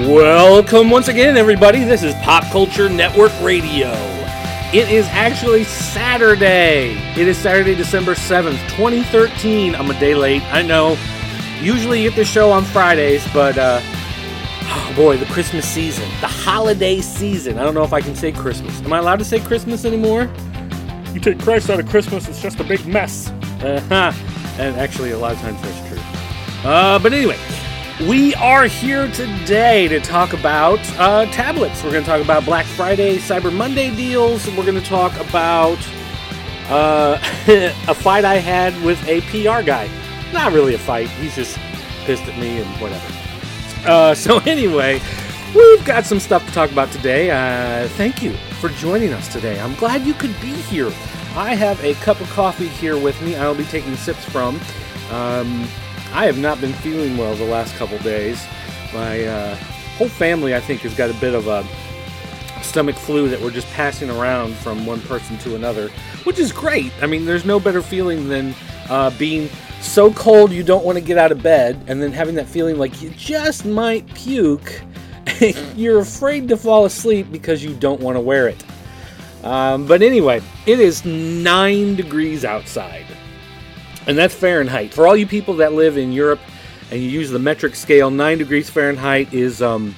Welcome once again, everybody. This is Pop Culture Network Radio. It is actually Saturday. It is Saturday, December 7th, 2013. I'm a day late. I know. Usually you get the show on Fridays, but, oh boy, the Christmas season. The holiday season. I don't know if I can say Christmas. Am I allowed to say Christmas anymore? You take Christ out of Christmas, it's just a big mess. And actually, a lot of times that's true. But anyway. We are here today to talk about tablets. We're going to talk about Black Friday, Cyber Monday deals. We're going to talk about a fight I had with a PR guy. Not really a fight. He's just pissed at me and whatever. So anyway, we've got some stuff to talk about today. Thank you for joining us today. I'm glad you could be here. I have a cup of coffee here with me I'll be taking sips from. I have not been feeling well the last couple days. My whole family, I think, has got a bit of a stomach flu that we're just passing around from one person to another, which is great. I mean, there's no better feeling than being so cold you don't want to get out of bed, and then having that feeling like you just might puke. You're afraid to fall asleep because you don't want to wear it. But anyway, it is 9 degrees outside. And that's Fahrenheit. For all you people that live in Europe and you use the metric scale, 9 degrees Fahrenheit is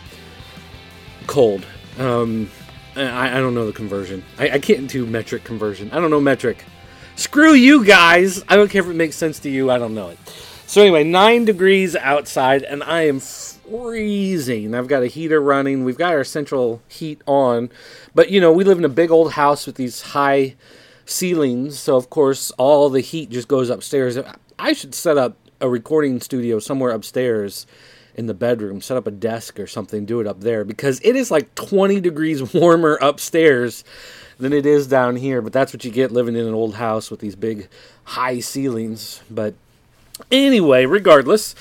cold. I don't know the conversion. I can't do metric conversion. I don't know metric. Screw you guys. I don't care if it makes sense to you. I don't know it. So anyway, 9 degrees outside and I am freezing. I've got a heater running. We've got our central heat on. But, you know, we live in a big old house with these high ceilings, so of course all the heat just goes upstairs. I should set up a recording studio somewhere upstairs in the bedroom, set up a desk or something, do it up there, because it is like 20 degrees warmer upstairs than it is down here, but that's what you get living in an old house with these big high ceilings. But anyway, regardless,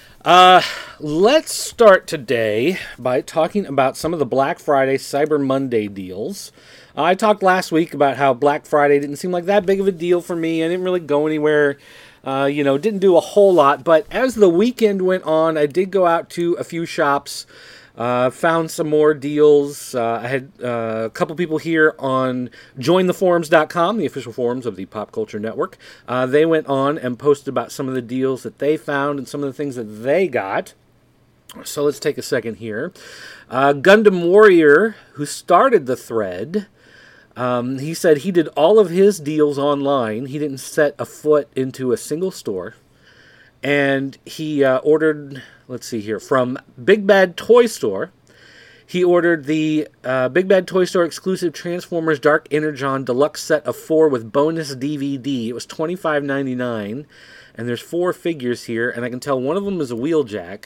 let's start today by talking about some of the Black Friday, Cyber Monday deals. I talked last week about how Black Friday didn't seem like that big of a deal for me. I didn't really go anywhere, didn't do a whole lot. But as the weekend went on, I did go out to a few shops, found some more deals. I had a couple people here on jointheforums.com, the official forums of the Pop Culture Network. They went on and posted about some of the deals that they found and some of the things that they got. So let's take a second here. Gundam Warrior, who started the thread, he said he did all of his deals online. He didn't set a foot into a single store. And he ordered, let's see here, from Big Bad Toy Store. He ordered the Big Bad Toy Store exclusive Transformers Dark Energon Deluxe Set of 4 with bonus DVD. It was $25.99. And there's 4 figures here. And I can tell one of them is a Wheeljack.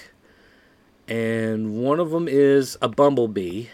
And one of them is a Bumblebee.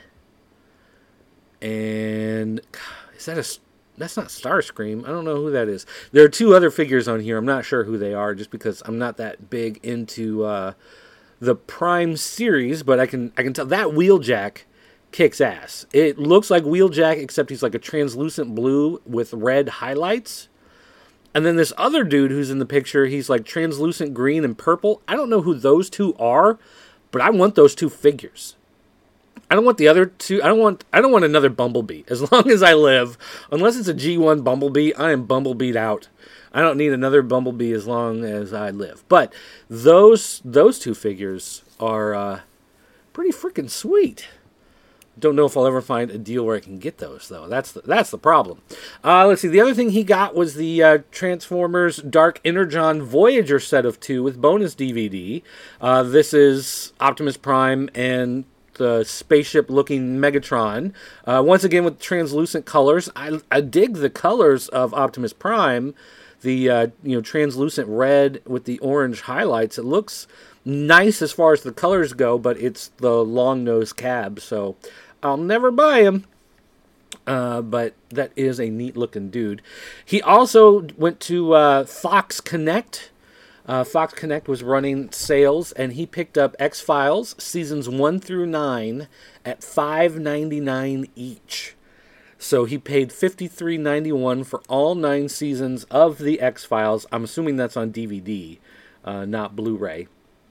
And that's not Starscream. I don't know who that is. There are 2 other figures on here. I'm not sure who they are, just because I'm not that big into the Prime series. But I can tell that Wheeljack kicks ass. It looks like Wheeljack, except he's like a translucent blue with red highlights. And then this other dude who's in the picture, he's like translucent green and purple. I don't know who those 2 are, but I want those 2 figures. I don't want the other 2. I don't want another Bumblebee. As long as I live, unless it's a G1 Bumblebee, I am Bumblebeed out. I don't need another Bumblebee as long as I live. But those 2 figures are pretty freaking sweet. Don't know if I'll ever find a deal where I can get those, though. That's the problem. Let's see. The other thing he got was the Transformers Dark Energon Voyager set of 2 with bonus DVD. This is Optimus Prime and the spaceship-looking Megatron. Once again with translucent colors. I dig the colors of Optimus Prime. The translucent red with the orange highlights. It looks nice as far as the colors go, but it's the long-nosed cab, so I'll never buy him. But that is a neat-looking dude. He also went to Fox Connect. Fox Connect was running sales, and he picked up X-Files seasons 1 through 9 at $5.99 each. So he paid $53.91 for all 9 seasons of the X-Files. I'm assuming that's on DVD, not Blu-ray.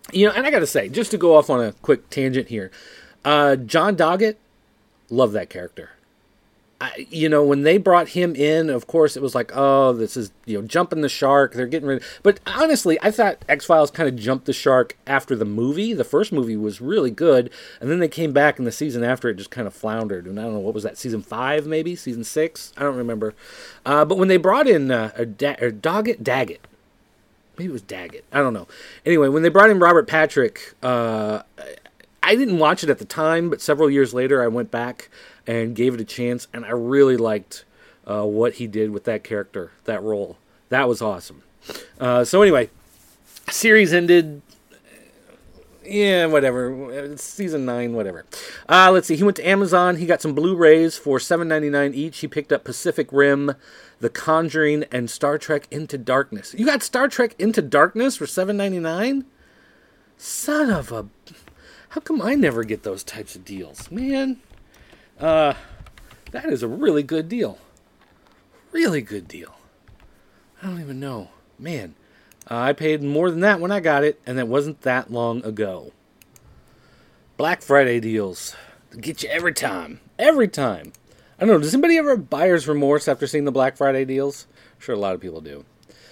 And I got to say, just to go off on a quick tangent here, John Doggett, love that character. When they brought him in, of course, it was like, oh, this is, jumping the shark. They're getting rid of... But honestly, I thought X-Files kind of jumped the shark after the movie. The first movie was really good. And then they came back in the season after it just kind of floundered. And I don't know, what was that, season 5 maybe? Season 6? I don't remember. But when they brought in Daggett. Maybe it was Daggett. I don't know. Anyway, when they brought in Robert Patrick, I didn't watch it at the time, but several years later I went back and gave it a chance, and I really liked what he did with that character, that role. That was awesome. So anyway, series ended. Yeah, whatever. Season 9, whatever. Let's see. He went to Amazon. He got some Blu-rays for $7.99 each. He picked up Pacific Rim, The Conjuring, and Star Trek Into Darkness. You got Star Trek Into Darkness for $7.99? Son of a... How come I never get those types of deals? Man, that is a really good deal. Really good deal. I don't even know. Man, I paid more than that when I got it, and that wasn't that long ago. Black Friday deals. They get you every time. Every time. I don't know, does anybody ever have buyer's remorse after seeing the Black Friday deals? I'm sure a lot of people do.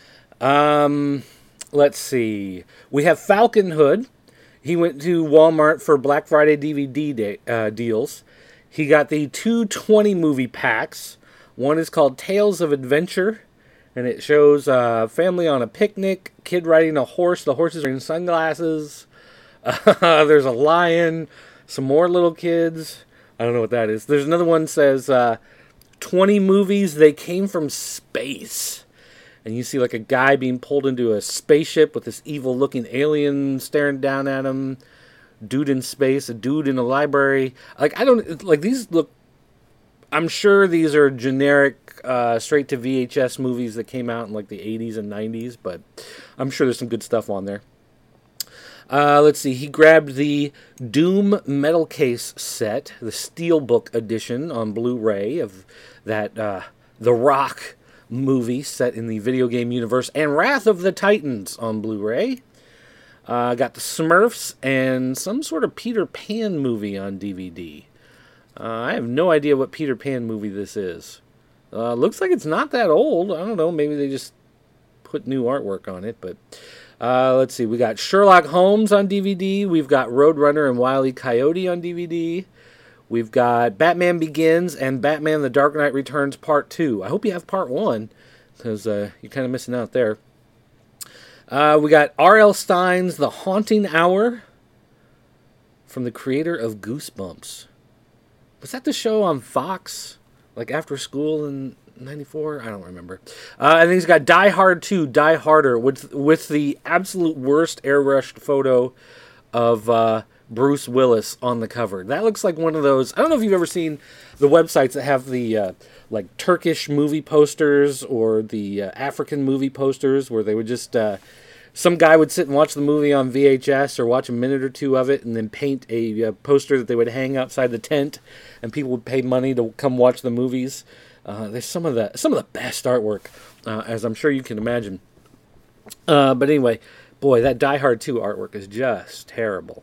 Let's see. We have Falcon Hood. He went to Walmart for Black Friday DVD deals. He got the 220 movie packs. One is called Tales of Adventure, and it shows a family on a picnic, kid riding a horse. The horse is wearing sunglasses. There's a lion, some more little kids. I don't know what that is. There's another one that says 20 movies, they came from space. And you see like a guy being pulled into a spaceship with this evil-looking alien staring down at him. Dude in space, a dude in a library. These look... I'm sure these are generic, straight to VHS movies that came out in like the 80s and 90s, but I'm sure there's some good stuff on there. Let's see, he grabbed the Doom Metal Case set, the Steelbook edition on Blu-ray of that The Rock movie set in the video game universe, and Wrath of the Titans on Blu-ray. Got the Smurfs and some sort of Peter Pan movie on DVD. I have no idea what Peter Pan movie this is. Looks like it's not that old. I don't know, maybe they just put new artwork on it, but... let's see, we got Sherlock Holmes on DVD. We've got Roadrunner and Wile E. Coyote on DVD. We've got Batman Begins and Batman The Dark Knight Returns Part 2. I hope you have Part 1, because you're kind of missing out there. We got R.L. Stine's The Haunting Hour from the creator of Goosebumps. Was that the show on Fox? Like after school in 94? I don't remember. And then he's got Die Hard 2, Die Harder, with the absolute worst airbrushed photo of Bruce Willis on the cover. That looks like one of those... I don't know if you've ever seen the websites that have the like Turkish movie posters or the African movie posters where they would just... some guy would sit and watch the movie on VHS or watch a minute or two of it and then paint a poster that they would hang outside the tent, and people would pay money to come watch the movies. There's some of the best artwork, as I'm sure you can imagine. But anyway, boy, that Die Hard 2 artwork is just terrible.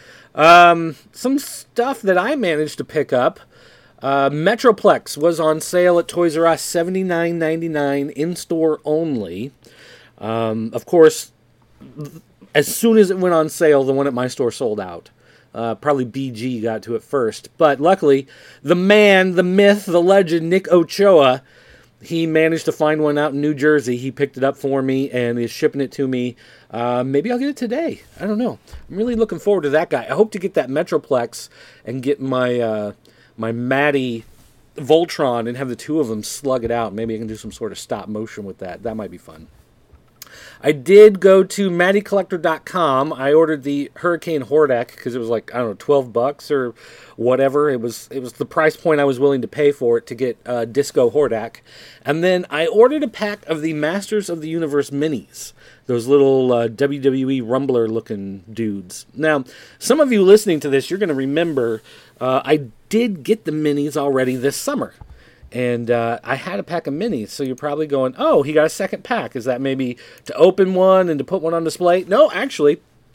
Some stuff that I managed to pick up. Metroplex was on sale at Toys R Us, $79.99 in-store only. Of course, as soon as it went on sale, the one at my store sold out. Probably BG got to it first. But luckily, the man, the myth, the legend, Nick Ochoa, he managed to find one out in New Jersey. He picked it up for me and is shipping it to me. Maybe I'll get it today. I don't know. I'm really looking forward to that guy. I hope to get that Metroplex and get my my Matty Voltron and have the two of them slug it out. Maybe I can do some sort of stop motion with that. That might be fun. I did go to MattyCollector.com. I ordered the Hurricane Hordak because it was like, I don't know, $12 or whatever. It was the price point I was willing to pay for it to get Disco Hordak. And then I ordered a pack of the Masters of the Universe minis. Those little WWE Rumbler looking dudes. Now, some of you listening to this, you're going to remember I did get the minis already this summer. And I had a pack of minis, so you're probably going, oh, he got a second pack. Is that maybe to open one and to put one on display? No, actually,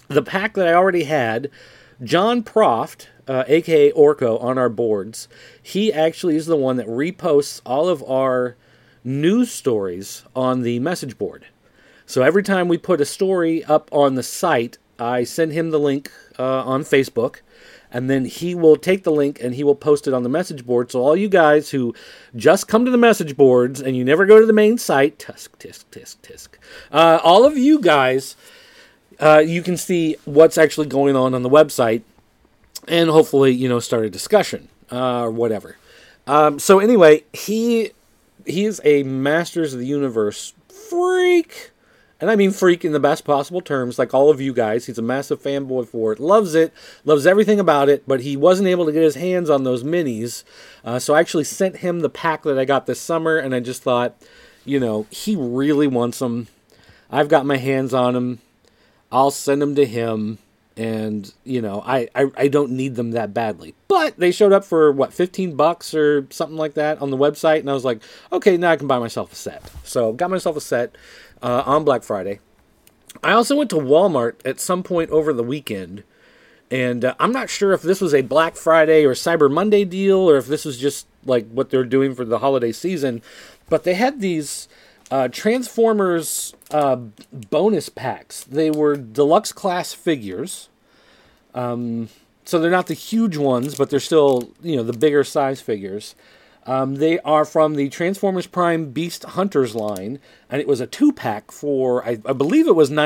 The pack that I already had, John Proft, aka Orko, on our boards, he actually is the one that reposts all of our news stories on the message board. So every time we put a story up on the site, I send him the link on Facebook, and then he will take the link and he will post it on the message board. So all you guys who just come to the message boards and you never go to the main site, tisk. All of you guys, you can see what's actually going on the website, and hopefully, start a discussion or whatever. So anyway, he is a Masters of the Universe freak. And I mean freak in the best possible terms, like all of you guys. He's a massive fanboy for it. Loves it. Loves everything about it. But he wasn't able to get his hands on those minis. So I actually sent him the pack that I got this summer. And I just thought, he really wants them. I've got my hands on them. I'll send them to him. And, I don't need them that badly. But they showed up for, $15 or something like that on the website. And I was like, okay, now I can buy myself a set. So got myself a set on Black Friday. I also went to Walmart at some point over the weekend. And I'm not sure if this was a Black Friday or Cyber Monday deal, or if this was just like what they're doing for the holiday season. But they had these Transformers bonus packs. They were deluxe class figures. So they're not the huge ones, but they're still, the bigger size figures. They are from the Transformers Prime Beast Hunters line, and it was a 2-pack for, I believe it was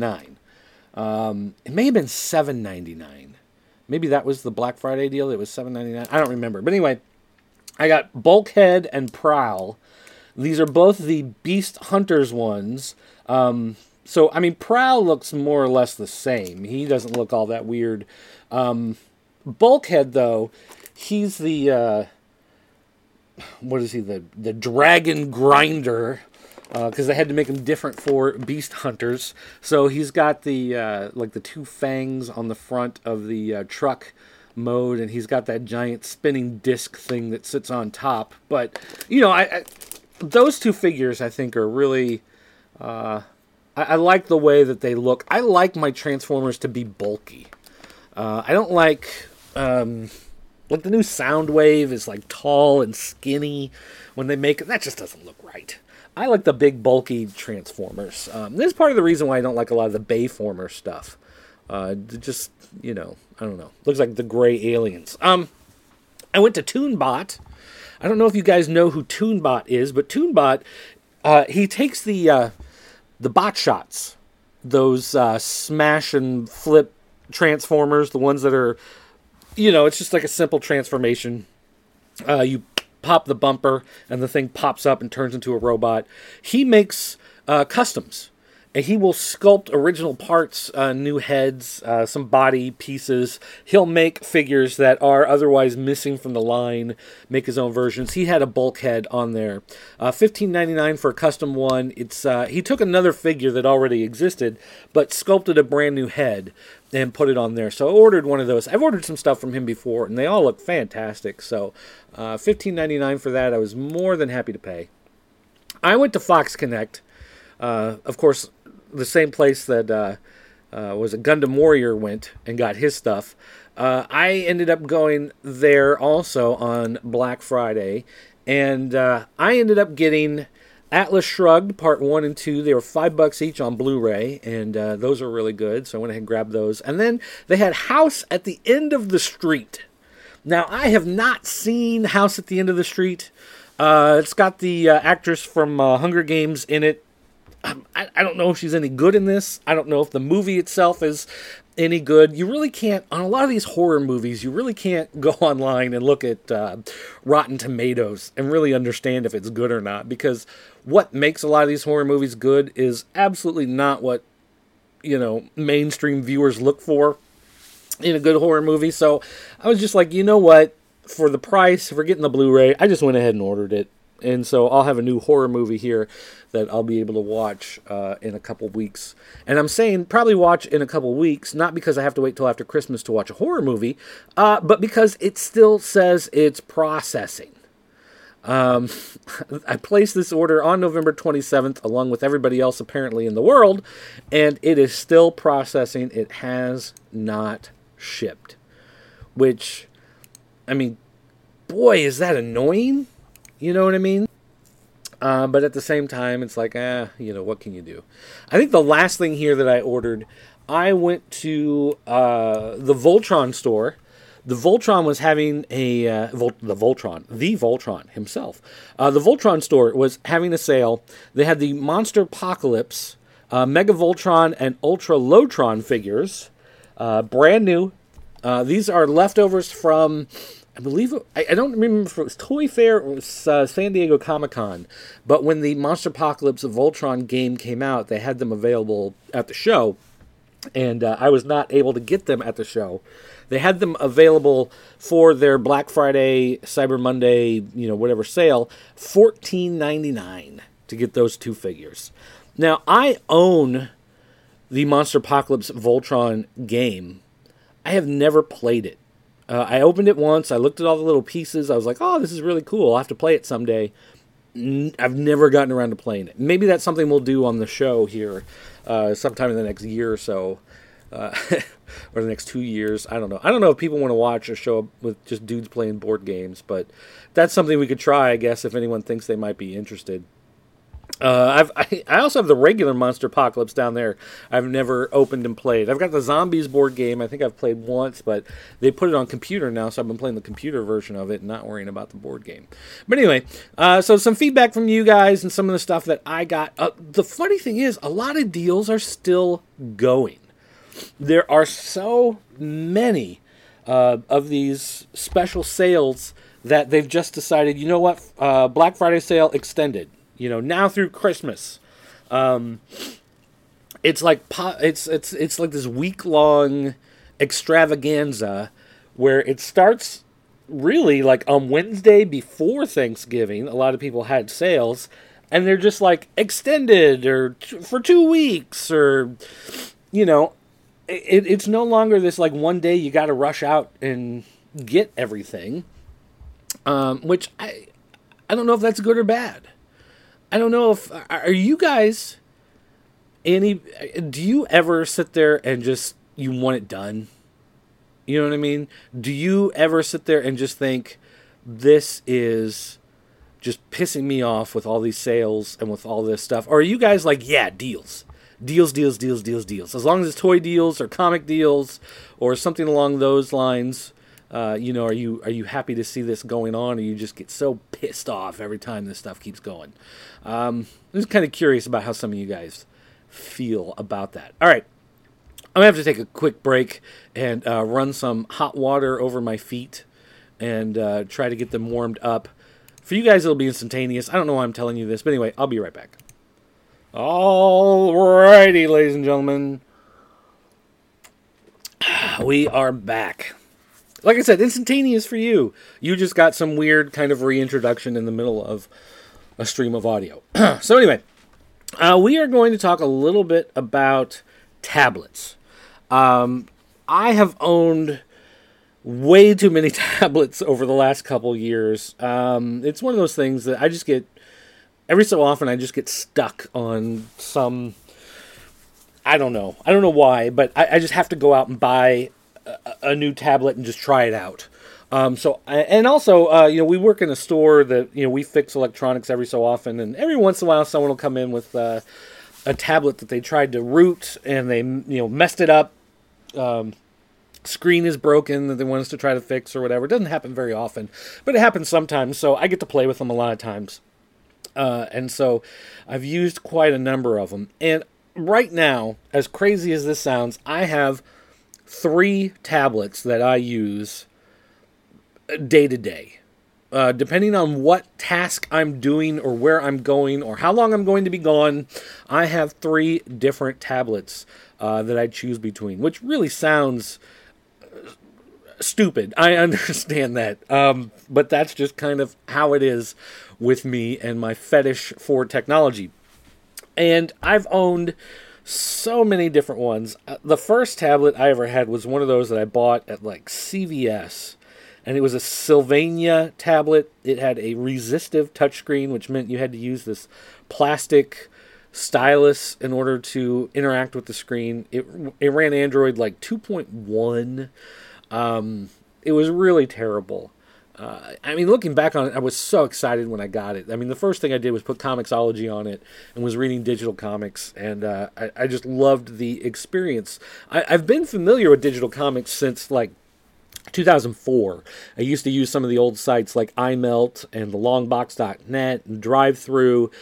$9.99. It may have been $7.99. Maybe that was the Black Friday deal. It was $7.99. I don't remember. But anyway, I got Bulkhead and Prowl. These are both the Beast Hunters ones. So, Prowl looks more or less the same. He doesn't look all that weird. Bulkhead, though, he's the, what is he, the Dragon Grinder, because they had to make him different for Beast Hunters. So he's got the, the 2 fangs on the front of the truck mode, and he's got that giant spinning disc thing that sits on top. But, those 2 figures, I think, are really... I like the way that they look. I like my Transformers to be bulky. I don't like... the new Soundwave is, tall and skinny when they make it. That just doesn't look right. I like the big, bulky Transformers. This is part of the reason why I don't like a lot of the Bayformer stuff. Just, I don't know. Looks like the gray aliens. I went to ToonBot. I don't know if you guys know who ToonBot is, but ToonBot, he takes the bot shots, those smash and flip Transformers, the ones that are, it's just like a simple transformation. You pop the bumper, and the thing pops up and turns into a robot. He makes customs. And he will sculpt original parts, new heads, some body pieces. He'll make figures that are otherwise missing from the line, make his own versions. He had a Bulkhead on there. $15.99 for a custom one. It's he took another figure that already existed, but sculpted a brand new head and put it on there. So I ordered one of those. I've ordered some stuff from him before, and they all look fantastic. So $15.99 for that, I was more than happy to pay. I went to Fox Connect. Of course, the same place that was a Gundam Warrior went and got his stuff. I ended up going there also on Black Friday, and I ended up getting Atlas Shrugged Part 1 and 2. They were $5 each on Blu-ray, and those are really good, so I went ahead and grabbed those. And then they had House at the End of the Street. Now, I have not seen House at the End of the Street. It's got the actress from Hunger Games in it. I don't know if she's any good in this. I don't know if the movie itself is any good. You really can't, on a lot of these horror movies, you really can't go online and look at Rotten Tomatoes and really understand if it's good or not. Because what makes a lot of these horror movies good is absolutely not what, mainstream viewers look for in a good horror movie. So I was just like, you know what? For the price, for getting the Blu-ray, I just went ahead and ordered it. And so I'll have a new horror movie here that I'll be able to watch in a couple weeks. And I'm saying probably watch in a couple weeks, not because I have to wait till after Christmas to watch a horror movie, but because it still says it's processing. I placed this order on November 27th, along with everybody else apparently in the world, and it is still processing. It has not shipped. Which, I mean, boy, is that annoying. You know what I mean? But at the same time, it's like, what can you do? I think the last thing here that I ordered, I went to the Voltron store. The Voltron was having the Voltron himself. The Voltron store was having a sale. They had the Monster Apocalypse, Mega Voltron, and Ultra Lotron figures, brand new. These are leftovers from, I believe, I don't remember if it was Toy Fair or it was San Diego Comic-Con, but when the Monster Apocalypse Voltron game came out, they had them available at the show, and I was not able to get them at the show. They had them available for their Black Friday, Cyber Monday, whatever sale, $14.99 to get those two figures. Now, I own the Monster Apocalypse Voltron game. I have never played it. I opened it once. I looked at all the little pieces. I was like, oh, this is really cool. I'll have to play it someday. I've never gotten around to playing it. Maybe that's something we'll do on the show here sometime in the next year or so. Or the next 2 years. I don't know. I don't know if people want to watch a show with just dudes playing board games, but that's something we could try, I guess, if anyone thinks they might be interested. I also have the regular Monster Apocalypse down there. I've never opened and played. I've got the Zombies board game. I think I've played once, but they put it on computer now, so I've been playing the computer version of it and not worrying about the board game. But anyway, so some feedback from you guys and some of the stuff that I got. The funny thing is, a lot of deals are still going. There are so many of these special sales that they've just decided, you know what, Black Friday sale extended. Now through Christmas. It's like it's like this week-long extravaganza where it starts really like on Wednesday before Thanksgiving. A lot of people had sales, and they're just like extended or for 2 weeks, or it's no longer this like one day you got to rush out and get everything. Which I don't know if that's good or bad. I don't know if, are you guys do you ever sit there and just, you want it done? You know what I mean? Do you ever sit there and just think, this is just pissing me off with all these sales and with all this stuff? Or are you guys like, yeah, deals. Deals. As long as it's toy deals or comic deals or something along those lines, are you happy to see this going on, or you just get so pissed off every time this stuff keeps going? I'm just kind of curious about how some of you guys feel about that. All right, I'm going to have to take a quick break and run some hot water over my feet and try to get them warmed up. For you guys, it'll be instantaneous. I don't know why I'm telling you this, but anyway, I'll be right back. Alrighty, ladies and gentlemen. We are back. Like I said, instantaneous for you. You just got some weird kind of reintroduction in the middle of a stream of audio. So anyway, we are going to talk a little bit about tablets. I have owned way too many tablets over the last couple years. It's one of those things that I just get, every so often I just get stuck on some, I don't know why, but I just have to go out and buy a new tablet and just try it out. And also, we work in a store that, we fix electronics every so often, and every once in a while someone will come in with a tablet that they tried to root and they, messed it up. Screen is broken that they want us to try to fix or whatever. It doesn't happen very often, but it happens sometimes, so I get to play with them a lot of times. And so I've used quite a number of them. And right now, as crazy as this sounds, I have 3 tablets that I use day to day. Depending on what task I'm doing or where I'm going or how long I'm going to be gone, I have 3 different tablets that I choose between, which really sounds stupid. I understand that. But that's just kind of how it is with me and my fetish for technology. And I've owned so many different ones. The first tablet I ever had was one of those that I bought at like CVS. and it was a Sylvania tablet. It had a resistive touchscreen, which meant you had to use this plastic stylus in order to interact with the screen. It ran Android like 2.1. It was really terrible. I mean, looking back on it, I was so excited when I got it. I mean, the first thing I did was put Comixology on it and was reading digital comics, and I just loved the experience. I've been familiar with digital comics since like 2004. I used to use some of the old sites like iMelt and thelongbox.net and DriveThru,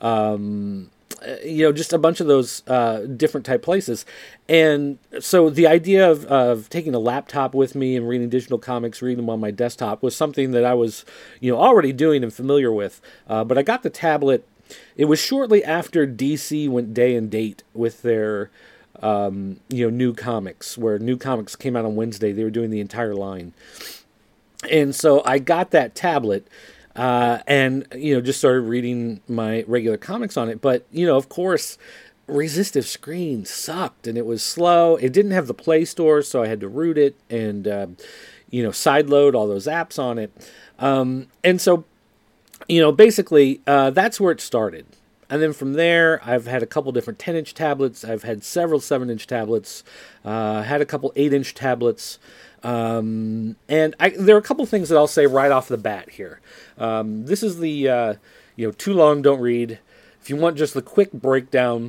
just a bunch of those different type places. And so the idea of taking a laptop with me and reading digital comics, reading them on my desktop, was something that I was, already doing and familiar with. But I got the tablet. It was shortly after DC went day and date with their, new comics, where new comics came out on Wednesday. They were doing the entire line. And so I got that tablet. And just started reading my regular comics on it. But, of course, resistive screen sucked, and it was slow. It didn't have the Play Store, so I had to root it and, sideload all those apps on it. And so, basically, that's where it started. And then from there, I've had a couple different 10-inch tablets. I've had several 7-inch tablets. Had a couple 8-inch tablets. And there are a couple things that I'll say right off the bat here. This is the, too long, don't read. If you want just the quick breakdown,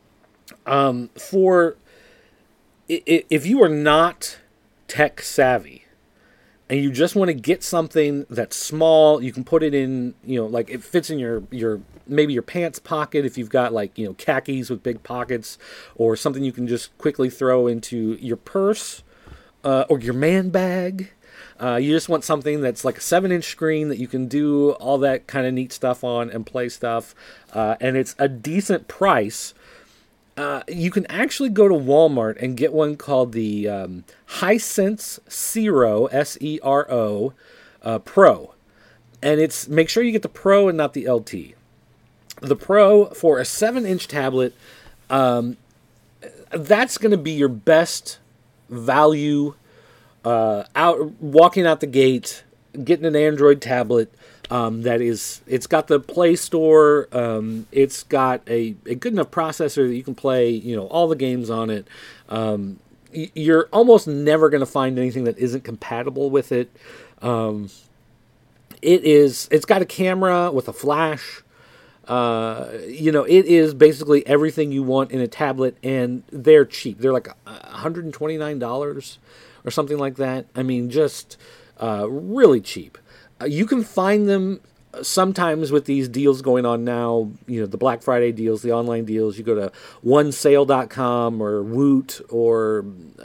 if you are not tech savvy and you just want to get something that's small, you can put it in, like it fits in your maybe your pants pocket if you've got like, khakis with big pockets, or something you can just quickly throw into your purse, or your man bag. You just want something that's like a 7-inch screen that you can do all that kind of neat stuff on and play stuff. And it's a decent price. You can actually go to Walmart and get one called the Hisense Sero, Sero, Pro. And make sure you get the Pro and not the LT. The Pro, for a 7-inch tablet, that's going to be your best value walking out the gate, getting an Android tablet it's got the Play Store, it's got a good enough processor that you can play all the games on it. You're almost never going to find anything that isn't compatible with it. It's got a camera with a flash. It is basically everything you want in a tablet, and they're cheap. They're like $129 or something like that. I mean, just really cheap. You can find them sometimes with these deals going on now, the Black Friday deals, the online deals. You go to onesale.com or Woot or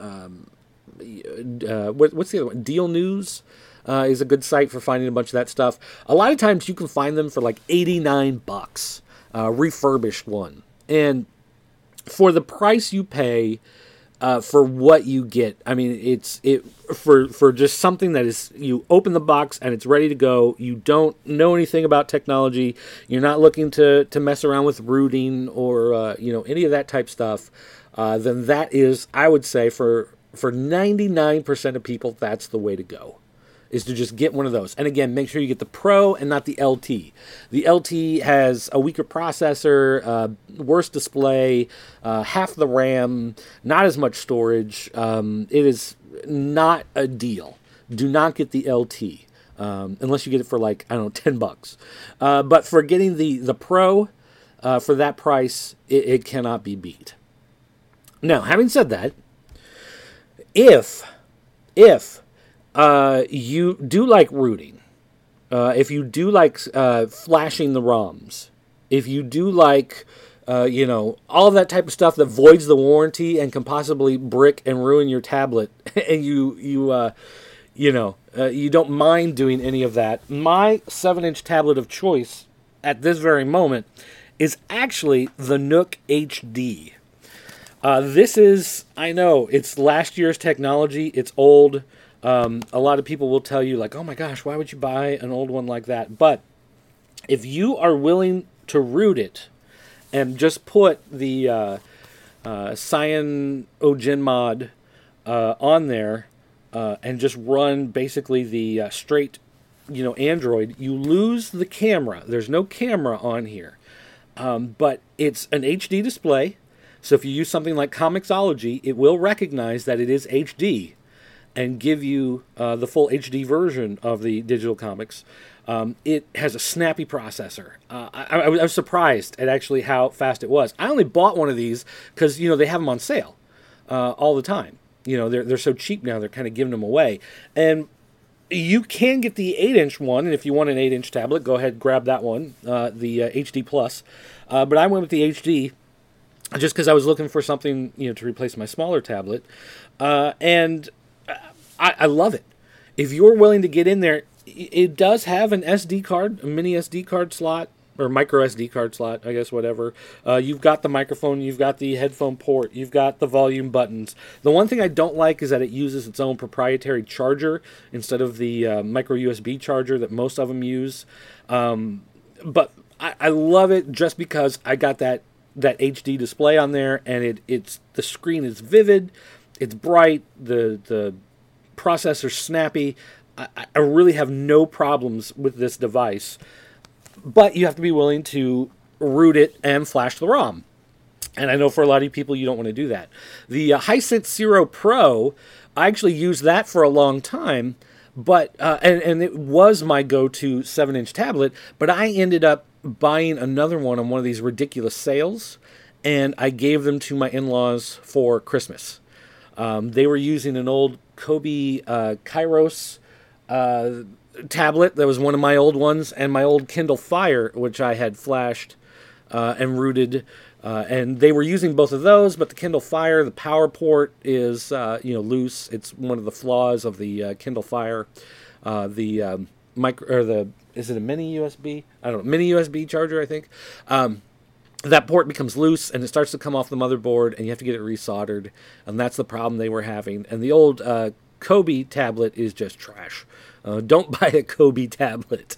what's the other one? Deal News is a good site for finding a bunch of that stuff. A lot of times you can find them for like $89, refurbished one. And for the price you pay, for what you get, I mean, for just something that is, you open the box and it's ready to go. You don't know anything about technology. You're not looking to mess around with rooting or any of that type stuff. Then that is, I would say, for 99% of people, that's the way to go, is to just get one of those. And again, make sure you get the Pro and not the LT. The LT has a weaker processor, worse display, half the RAM, not as much storage. It is not a deal. Do not get the LT, unless you get it for like, I don't know, $10. But for getting the Pro, for that price, it cannot be beat. Now, having said that, if you do like rooting, if you do like flashing the ROMs, if you do like, all of that type of stuff that voids the warranty and can possibly brick and ruin your tablet, and you don't mind doing any of that, my 7-inch tablet of choice at this very moment is actually the Nook HD. This is, I know, it's last year's technology. It's old. A lot of people will tell you, like, oh my gosh, why would you buy an old one like that? But if you are willing to root it and just put the CyanogenMod on there, and just run basically the straight, Android, you lose the camera. There's no camera on here, but it's an HD display. So if you use something like Comixology, it will recognize that it is HD and give you the full HD version of the digital comics. It has a snappy processor. I was surprised at actually how fast it was. I only bought one of these because, they have them on sale all the time. They're so cheap now, they're kind of giving them away. And you can get the 8-inch one, and if you want an 8-inch tablet, go ahead and grab that one, the HD Plus. But I went with the HD just because I was looking for something, to replace my smaller tablet. And I love it. If you're willing to get in there, it does have an SD card, a mini SD card slot, or micro SD card slot, I guess, whatever. You've got the microphone, you've got the headphone port, you've got the volume buttons. The one thing I don't like is that it uses its own proprietary charger instead of the micro USB charger that most of them use. But I love it just because I got that HD display on there, and it's the screen is vivid, it's bright, the processor's snappy. I really have no problems with this device, but you have to be willing to root it and flash the ROM. And I know for a lot of people you don't want to do that. The Hisense Zero Pro, I actually used that for a long time, but and it was my go-to 7-inch tablet, but I ended up buying another one on one of these ridiculous sales, and I gave them to my in-laws for Christmas. They were using an old Kobe Kairos tablet that was one of my old ones, and my old Kindle Fire, which I had flashed and rooted, and they were using both of those. But the Kindle Fire, the power port is loose. It's one of the flaws of the Kindle Fire. The is it a mini USB? I don't know, mini USB charger, I think. That port becomes loose and it starts to come off the motherboard, and you have to get it resoldered, and that's the problem they were having. And the old Kobe tablet is just trash. Don't buy a Kobe tablet.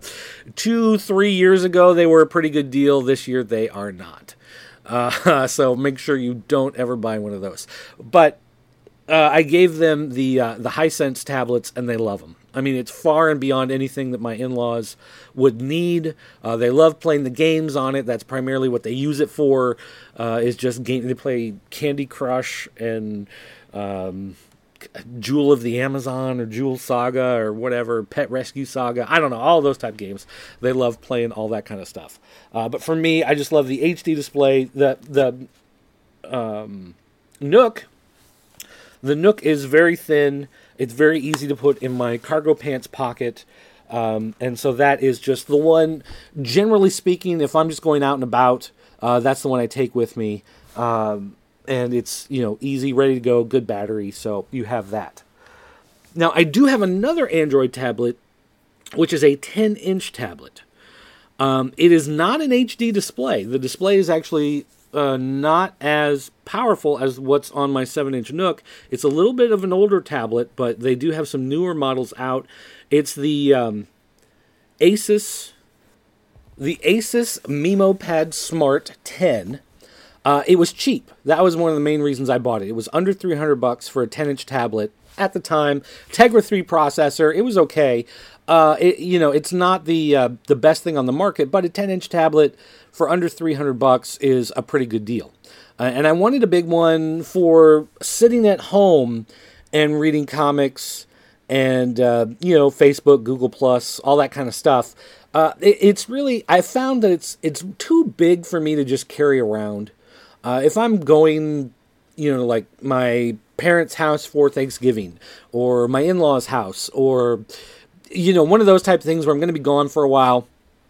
2-3 years ago, they were a pretty good deal. This year, they are not. So make sure you don't ever buy one of those. But I gave them the Hisense tablets, and they love them. I mean, it's far and beyond anything that my in-laws would need. They love playing the games on it. That's primarily what they use it for, is just game. They play Candy Crush and Jewel of the Amazon or Jewel Saga or whatever, Pet Rescue Saga. I don't know, all those type of games. They love playing all that kind of stuff. But for me, I just love the HD display. The Nook. The Nook is very thin. It's very easy to put in my cargo pants pocket. And so that is just the one, generally speaking, if I'm just going out and about, that's the one I take with me. And it's, easy, ready to go, good battery, so you have that. Now, I do have another Android tablet, which is a 10-inch tablet. It is not an HD display. The display is actually not as powerful as what's on my 7-inch Nook. It's a little bit of an older tablet, but they do have some newer models out. It's the Asus MemoPad Smart 10. It was cheap. That was one of the main reasons I bought it. It was under $300 for a 10-inch tablet at the time. Tegra 3 processor. It was okay. It's not the best thing on the market, but a 10-inch tablet for under $300 is a pretty good deal. And I wanted a big one for sitting at home and reading comics and Facebook, Google Plus, all that kind of stuff. It's really, I found that it's too big for me to just carry around. If I'm going, like my parents' house for Thanksgiving, or my in-laws' house, or one of those type of things where I'm going to be gone for a while,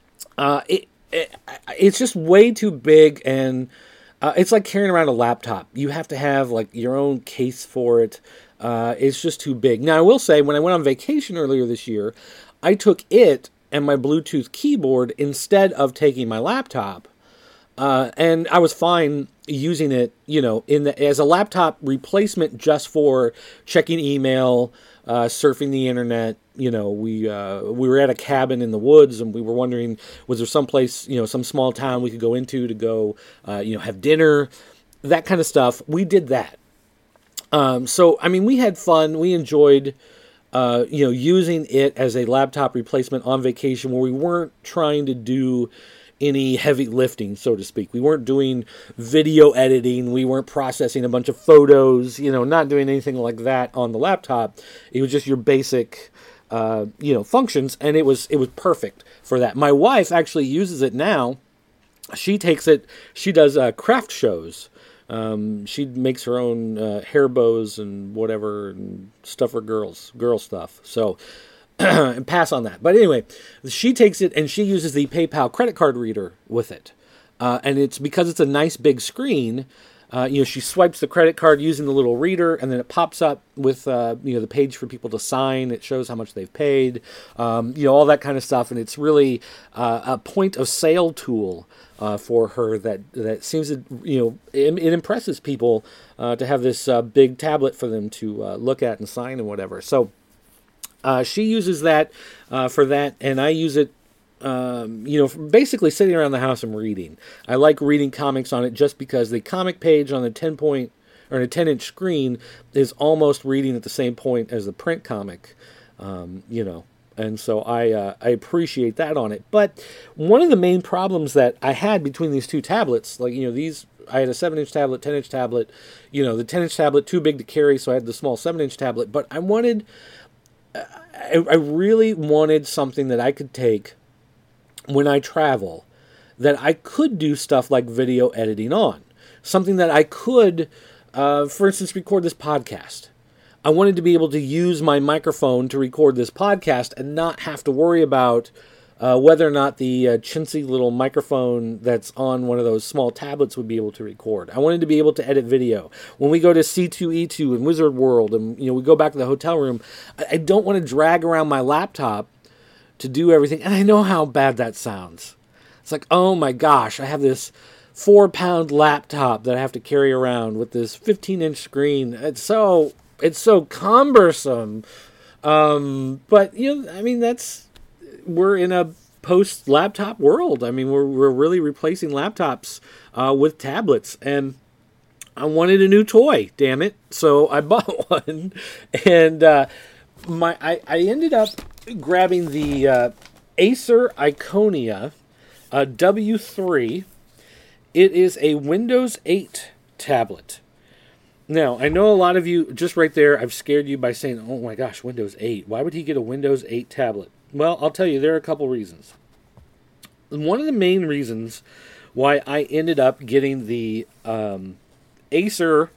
it's just way too big, and it's like carrying around a laptop. You have to have like your own case for it. It's just too big. Now, I will say, when I went on vacation earlier this year, I took it and my Bluetooth keyboard instead of taking my laptop, and I was fine using it, as a laptop replacement, just for checking email, surfing the internet. We were at a cabin in the woods, and we were wondering, was there some place, some small town we could go into to go, have dinner, that kind of stuff. We did that. So, I mean, we had fun. We enjoyed, using it as a laptop replacement on vacation where we weren't trying to do any heavy lifting, so to speak. We weren't doing video editing. We weren't processing a bunch of photos, not doing anything like that on the laptop. It was just your basic, functions, and it was perfect for that. My wife actually uses it now. She takes it, she does craft shows. She makes her own hair bows and whatever and stuff for girl stuff. So, and pass on that. But anyway, she takes it and she uses the PayPal credit card reader with it. And it's because it's a nice big screen. She swipes the credit card using the little reader, and then it pops up with the page for people to sign. It shows how much they've paid, all that kind of stuff. And it's really a point of sale tool for her that seems to it impresses people to have this big tablet for them to look at and sign and whatever. So she uses that for that, and I use it. Basically sitting around the house and reading. I like reading comics on it just because the comic page on the 10-inch screen is almost reading at the same point as the print comic, and so I appreciate that on it. But one of the main problems that I had between these two tablets, I had a 7-inch tablet, 10-inch tablet, the 10-inch tablet too big to carry, so I had the small 7-inch tablet, but I really wanted something that I could take when I travel, that I could do stuff like video editing on. Something that I could, for instance, record this podcast. I wanted to be able to use my microphone to record this podcast and not have to worry about whether or not the chintzy little microphone that's on one of those small tablets would be able to record. I wanted to be able to edit video. When we go to C2E2 and Wizard World and we go back to the hotel room, I don't want to drag around my laptop to do everything. And I know how bad that sounds. It's like, oh my gosh, I have this 4-pound laptop that I have to carry around with this 15-inch screen. It's so cumbersome. But we're in a post-laptop world. I mean, we're really replacing laptops with tablets, and I wanted a new toy, damn it. So I bought one, and I ended up grabbing the Acer Iconia W3. It is a Windows 8 tablet. Now, I know a lot of you, just right there, I've scared you by saying, oh my gosh, Windows 8. Why would he get a Windows 8 tablet? Well, I'll tell you, there are a couple reasons. One of the main reasons why I ended up getting the Acer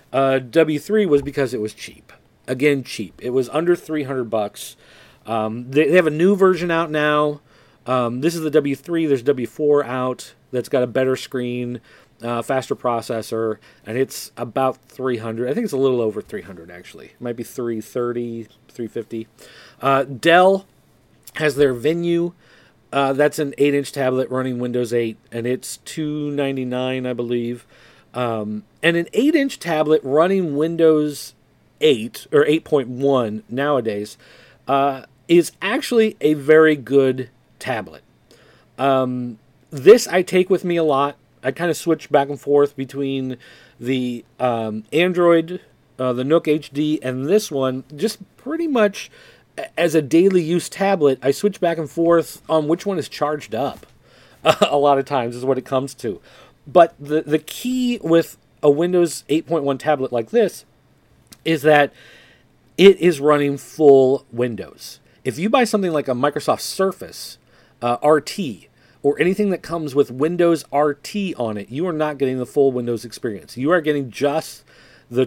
W3 was because it was cheap. Again, cheap. It was under $300. They have a new version out now. This is the W3. There's W4 out that's got a better screen, faster processor, and it's about $300. I think it's a little over $300 actually. It might be $330, $350. Dell has their Venue. That's an 8-inch tablet running Windows 8, and it's $299, I believe. And an 8-inch tablet running Windows 8 or 8.1 nowadays is actually a very good tablet. This I take with me a lot. I kind of switch back and forth between the Android, the Nook HD, and this one. Just pretty much as a daily use tablet, I switch back and forth on which one is charged up. A lot of times is what it comes to. But the key with a Windows 8.1 tablet like this is that it is running full Windows. If you buy something like a Microsoft Surface RT, or anything that comes with Windows RT on it, you are not getting the full Windows experience. You are getting just the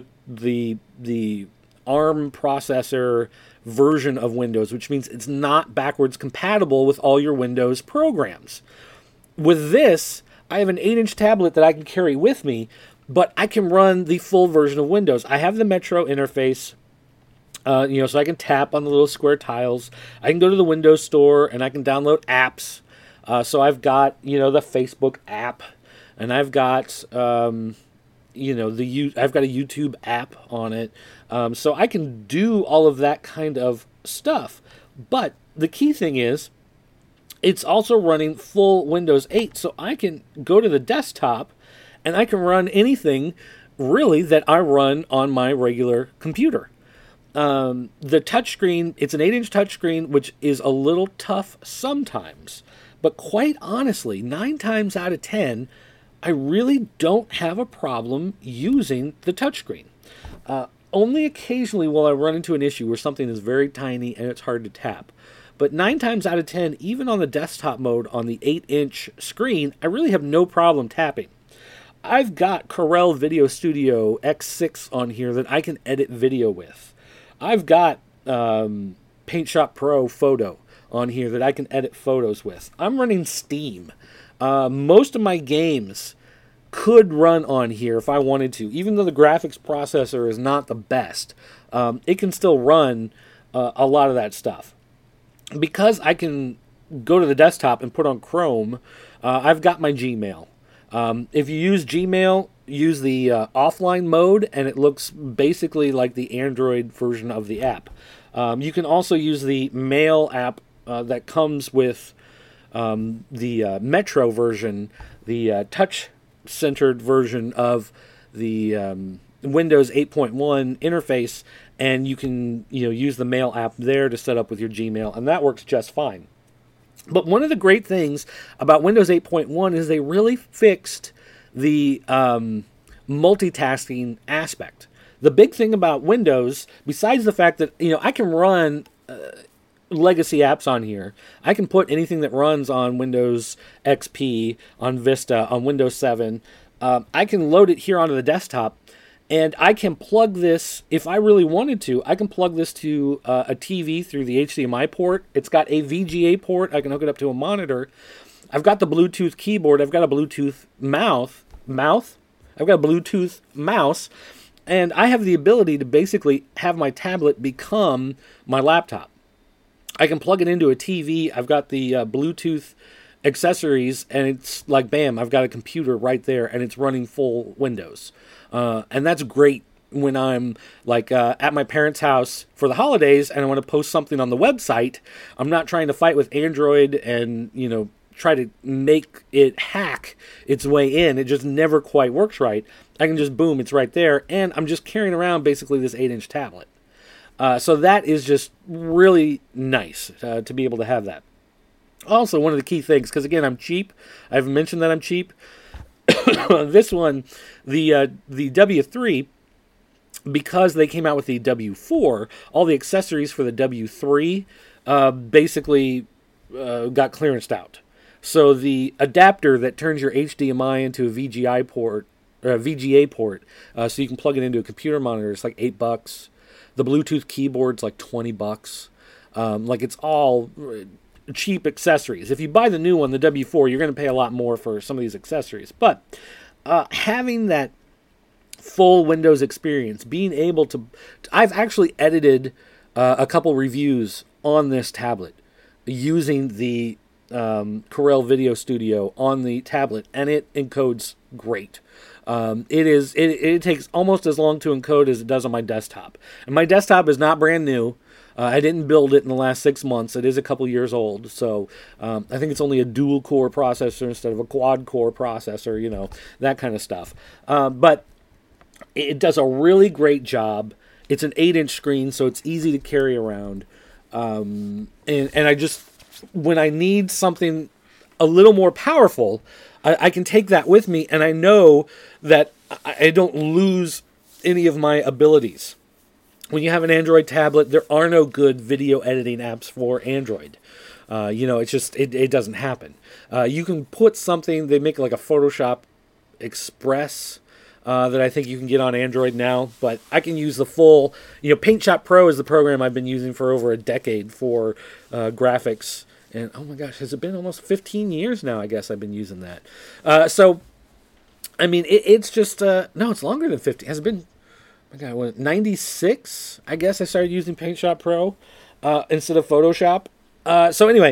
ARM processor version of Windows, which means it's not backwards compatible with all your Windows programs. With this, I have an 8-inch tablet that I can carry with me, but I can run the full version of Windows. I have the Metro interface, so I can tap on the little square tiles. I can go to the Windows Store and I can download apps. So I've got, the Facebook app, and I've got, I've got a YouTube app on it. So I can do all of that kind of stuff. But the key thing is, it's also running full Windows 8, so I can go to the desktop and I can run anything really that I run on my regular computer. The touchscreen, it's an 8-inch touchscreen, which is a little tough sometimes. But quite honestly, 9 times out of 10, I really don't have a problem using the touchscreen. Only occasionally will I run into an issue where something is very tiny and it's hard to tap. But 9 times out of 10, even on the desktop mode on the 8-inch screen, I really have no problem tapping. I've got Corel Video Studio X6 on here that I can edit video with. I've got PaintShop Pro Photo on here that I can edit photos with. I'm running Steam. Most of my games could run on here if I wanted to. Even though the graphics processor is not the best, it can still run a lot of that stuff. Because I can go to the desktop and put on Chrome, I've got my Gmail. If you use Gmail, use the offline mode, and it looks basically like the Android version of the app. You can also use the Mail app that comes with the Metro version, the touch-centered version of the Windows 8.1 interface, and you can use the Mail app there to set up with your Gmail, and that works just fine. But one of the great things about Windows 8.1 is they really fixed the multitasking aspect. The big thing about Windows, besides the fact that I can run legacy apps on here, I can put anything that runs on Windows XP, on Vista, on Windows 7. I can load it here onto the desktop, and I can plug this, if I really wanted to, I can plug this to a TV through the HDMI port. It's got a VGA port. I can hook it up to a monitor. I've got the Bluetooth keyboard. I've got a Bluetooth mouse. I've got a Bluetooth mouse. And I have the ability to basically have my tablet become my laptop. I can plug it into a TV. I've got the Bluetooth accessories, and it's like, bam, I've got a computer right there, and it's running full Windows. And that's great when I'm like at my parents' house for the holidays and I want to post something on the website. I'm not trying to fight with Android and, try to make it hack its way in. It just never quite works right. I can just, boom, it's right there. And I'm just carrying around basically this 8-inch tablet. So that is just really nice to be able to have that. Also, one of the key things, because again, I'm cheap. I've mentioned that I'm cheap. This one, the W3, because they came out with the W4, all the accessories for the W3 basically got clearanced out. So the adapter that turns your HDMI into a VGA port, so you can plug it into a computer monitor, it's like $8. The Bluetooth keyboard's like $20. Like, it's all cheap accessories. If you buy the new one, the W4, you're going to pay a lot more for some of these accessories. But having that full Windows experience, being able to... I've actually edited a couple reviews on this tablet using the Corel Video Studio on the tablet, and it encodes great. It takes almost as long to encode as it does on my desktop. And my desktop is not brand new. I didn't build it in the last 6 months. It is a couple years old, so I think it's only a dual-core processor instead of a quad-core processor, that kind of stuff. But it does a really great job. It's an 8-inch screen, so it's easy to carry around. And I just, when I need something a little more powerful, I can take that with me, and I know that I don't lose any of my abilities. When you have an Android tablet, there are no good video editing apps for Android. It's just, it doesn't happen. You can put something, they make like a Photoshop Express that I think you can get on Android now, but I can use the full, PaintShop Pro is the program I've been using for over a decade for graphics. And oh my gosh, has it been almost 15 years now? I guess I've been using that. So, I mean, it's just, no, it's longer than 15. Has it been... My God, 96? I guess I started using PaintShop Pro instead of Photoshop. So anyway,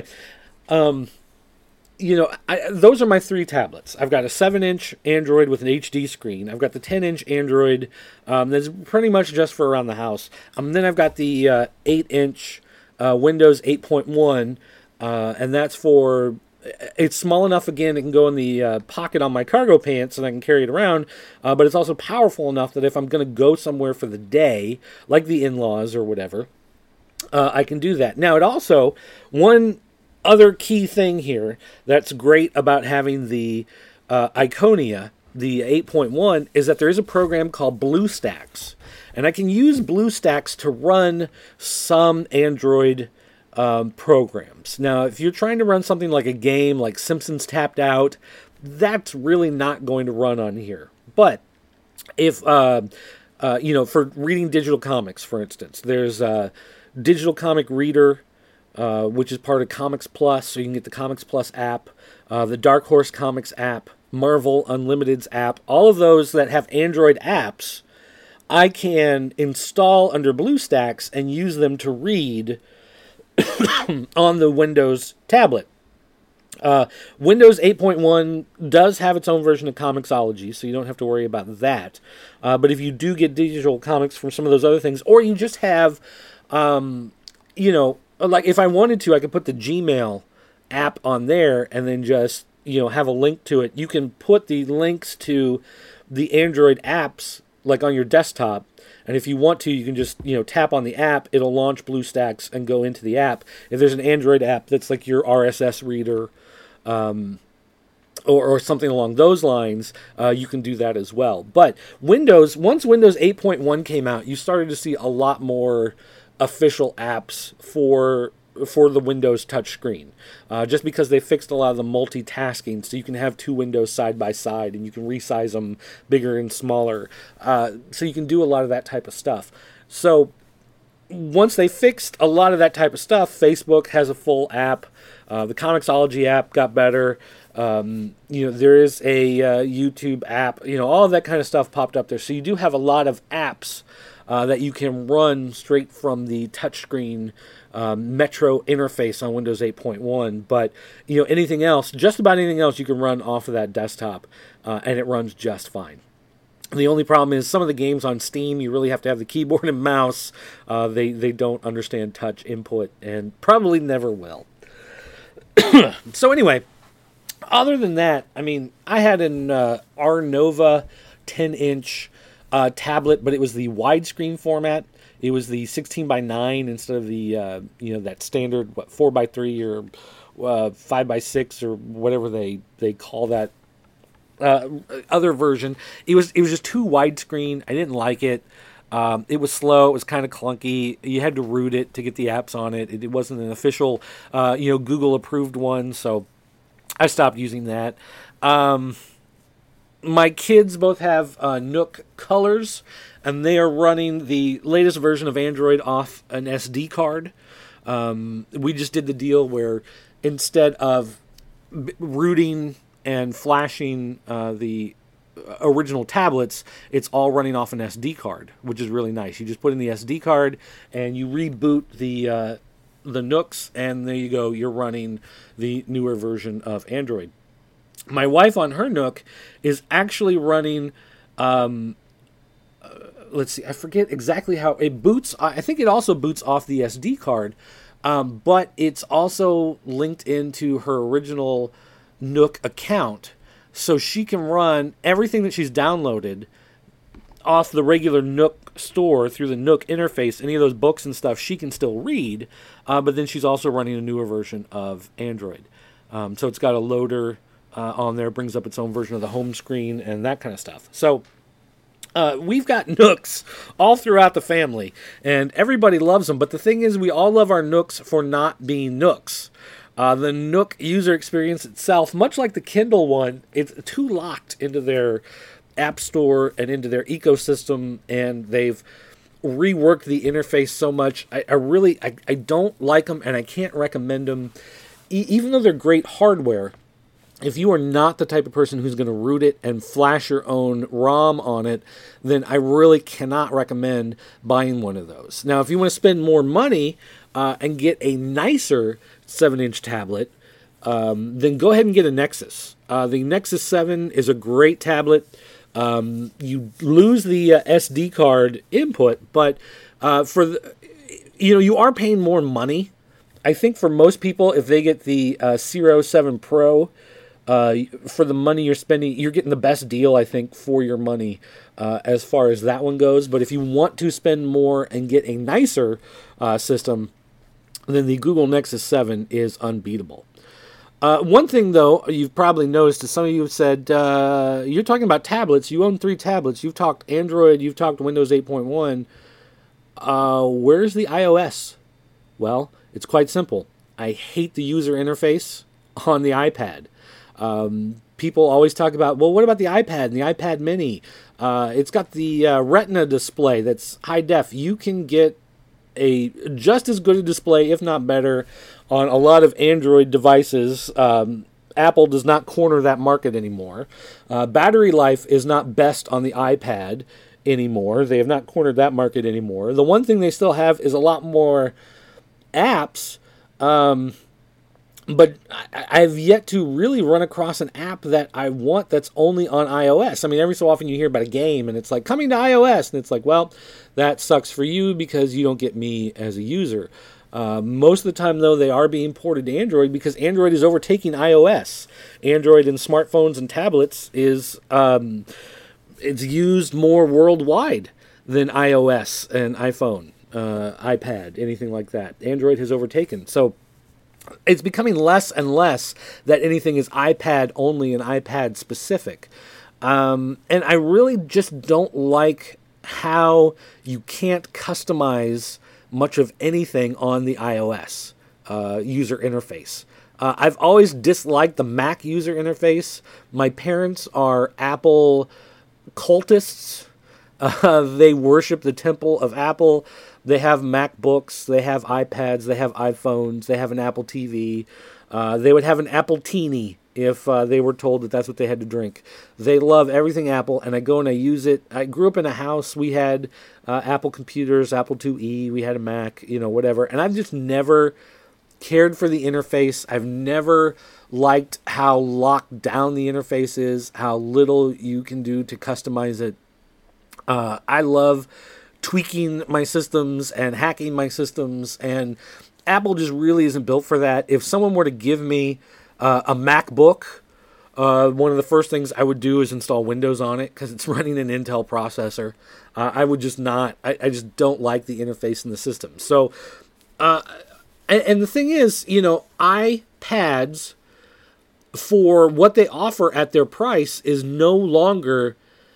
those are my 3 tablets. I've got a 7-inch Android with an HD screen. I've got the 10-inch Android that's pretty much just for around the house. Then I've got the 8-inch Windows 8.1, and that's for It's small enough, again, it can go in the pocket on my cargo pants and I can carry it around, but it's also powerful enough that if I'm going to go somewhere for the day, like the in-laws or whatever, I can do that. Now, it also, one other key thing here that's great about having the Iconia, the 8.1, is that there is a program called BlueStacks. And I can use BlueStacks to run some Android programs. Now, if you're trying to run something like a game like Simpsons Tapped Out, that's really not going to run on here. But if, for reading digital comics, for instance, there's a Digital Comic Reader, which is part of Comics Plus, so you can get the Comics Plus app, the Dark Horse Comics app, Marvel Unlimited's app, all of those that have Android apps, I can install under BlueStacks and use them to read on the Windows tablet. Windows 8.1 does have its own version of Comixology, so you don't have to worry about that. But if you do get digital comics from some of those other things, or you just have, like if I wanted to, I could put the Gmail app on there and then just, have a link to it. You can put the links to the Android apps like on your desktop, and if you want to, you can just tap on the app. It'll launch BlueStacks and go into the app. If there's an Android app that's like your RSS reader, or something along those lines, you can do that as well. But once Windows 8.1 came out, you started to see a lot more official apps for the Windows touchscreen, just because they fixed a lot of the multitasking, so you can have two windows side by side, and you can resize them bigger and smaller, so you can do a lot of that type of stuff. So once they fixed a lot of that type of stuff, Facebook has a full app. The Comixology app got better. There is a YouTube app. All of that kind of stuff popped up there. So you do have a lot of apps that you can run straight from the touchscreen Metro interface on Windows 8.1. But anything else, just about anything else, you can run off of that desktop, and it runs just fine. The only problem is some of the games on Steam, you really have to have the keyboard and mouse. They don't understand touch input and probably never will. So anyway, other than that, I had an Arnova 10-inch tablet, but it was the widescreen format. It was the 16 by 9 instead of the that standard 4 by 3 or 5 by 6 or whatever they call that other version. It was just too widescreen. I didn't like it. It was slow. It was kind of clunky. You had to root it to get the apps on it. It wasn't an official, Google approved one. So I stopped using that. My kids both have Nook Colors, and they are running the latest version of Android off an SD card. We just did the deal where instead of rooting and flashing the original tablets, it's all running off an SD card, which is really nice. You just put in the SD card and you reboot the Nooks, and there you go. You're running the newer version of Android. My wife on her Nook is actually running, let's see, I forget exactly how it boots. I think it also boots off the SD card, but it's also linked into her original Nook account, so she can run everything that she's downloaded off the regular Nook store through the Nook interface. Any of those books and stuff she can still read, but then she's also running a newer version of Android. So it's got a loader on there, brings up its own version of the home screen and that kind of stuff. So we've got Nooks all throughout the family, and everybody loves them. But the thing is, we all love our Nooks for not being Nooks. The Nook user experience itself, much like the Kindle one, it's too locked into their app store and into their ecosystem, and they've reworked the interface so much. I don't like them, and I can't recommend them. Even though they're great hardware, if you are not the type of person who's going to root it and flash your own ROM on it, then I really cannot recommend buying one of those. Now, if you want to spend more money and get a nicer 7-inch tablet, then go ahead and get a Nexus. The Nexus 7 is a great tablet. You lose the SD card input, but you are paying more money. I think for most people, if they get the Zero 7 Pro, for the money you're spending, you're getting the best deal, I think, for your money as far as that one goes. But if you want to spend more and get a nicer system, then the Google Nexus 7 is unbeatable. One thing, though, you've probably noticed is some of you have said, you're talking about tablets. You own 3 tablets. You've talked Android. You've talked Windows 8.1. Where's the iOS? Well, it's quite simple. I hate the user interface on the iPad. People always talk about, well, what about the iPad and the iPad mini? It's got the Retina display that's high def. You can get a just as good a display, if not better, on a lot of Android devices. Apple does not corner that market anymore. Battery life is not best on the iPad anymore. They have not cornered that market anymore. The one thing they still have is a lot more apps, but I've yet to really run across an app that I want that's only on iOS. I mean, every so often you hear about a game and it's like, coming to iOS, and it's like, well, that sucks for you because you don't get me as a user. Most of the time, though, they are being ported to Android because Android is overtaking iOS. Android in smartphones and tablets is it's used more worldwide than iOS and iPhone, iPad, anything like that. Android has overtaken. So it's becoming less and less that anything is iPad only and iPad specific. And I really just don't like how you can't customize much of anything on the iOS user interface. I've always disliked the Mac user interface. My parents are Apple cultists. They worship the temple of Apple. They have MacBooks, they have iPads, they have iPhones, they have an Apple TV. They would have an Apple Teeny if they were told that that's what they had to drink. They love everything Apple, and I go and I use it. I grew up in a house. We had Apple computers, Apple IIe, we had a Mac, whatever. And I've just never cared for the interface. I've never liked how locked down the interface is, how little you can do to customize it. I love tweaking my systems and hacking my systems, and Apple just really isn't built for that. If someone were to give me a MacBook, one of the first things I would do is install Windows on it because it's running an Intel processor. I would just not. I just don't like the interface in the system. So, and the thing is, iPads, for what they offer at their price, is no longer,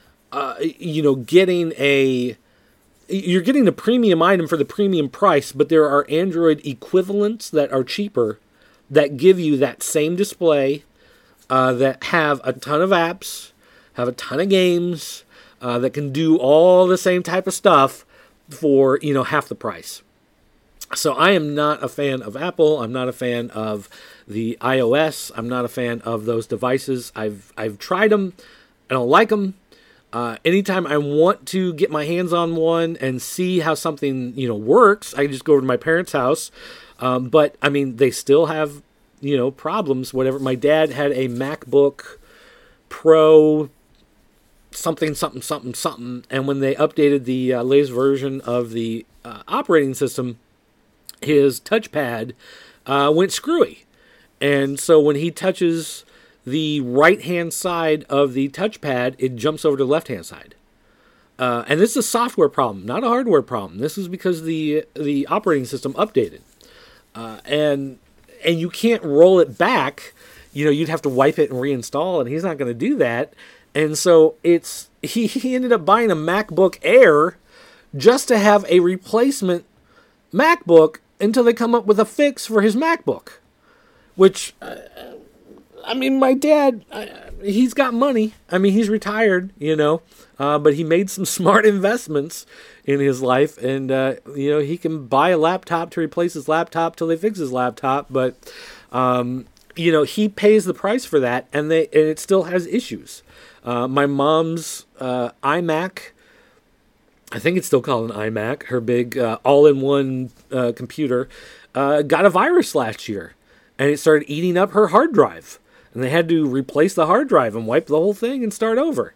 getting a. You're getting the premium item for the premium price, but there are Android equivalents that are cheaper that give you that same display, that have a ton of apps, have a ton of games, that can do all the same type of stuff for, half the price. So I am not a fan of Apple. I'm not a fan of the iOS. I'm not a fan of those devices. I've tried them. I don't like them. Anytime I want to get my hands on one and see how something, works, I just go over to my parents' house. But, I mean, they still have, problems, whatever. My dad had a MacBook Pro something. And when they updated the latest version of the operating system, his touchpad went screwy. And so when he touches the right-hand side of the touchpad, it jumps over to the left-hand side. And this is a software problem, not a hardware problem. This is because the operating system updated. And you can't roll it back. You'd have to wipe it and reinstall, and he's not going to do that. And so he ended up buying a MacBook Air just to have a replacement MacBook until they come up with a fix for his MacBook. Which, my dad, he's got money. He's retired, but he made some smart investments in his life, and, he can buy a laptop to replace his laptop till they fix his laptop, but, he pays the price for that, and it still has issues. My mom's iMac, I think it's still called an iMac, her big all-in-one computer, got a virus last year, and it started eating up her hard drive. And they had to replace the hard drive and wipe the whole thing and start over.